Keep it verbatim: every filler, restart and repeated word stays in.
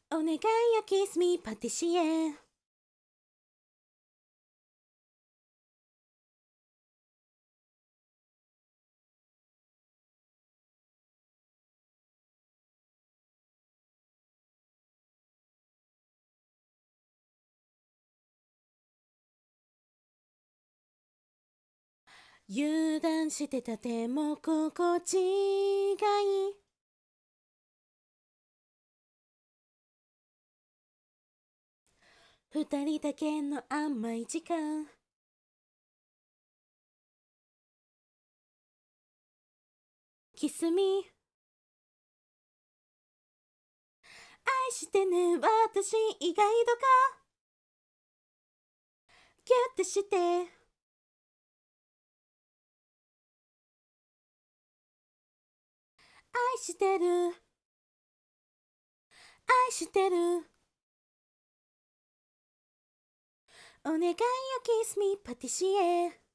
お願いよキスミーパティシエ。油断してたでも心地がいい。二人だけの甘い時間。キスミ愛してね私意外とかギュッてして愛してる愛してるお願いよキスミーパティシエ。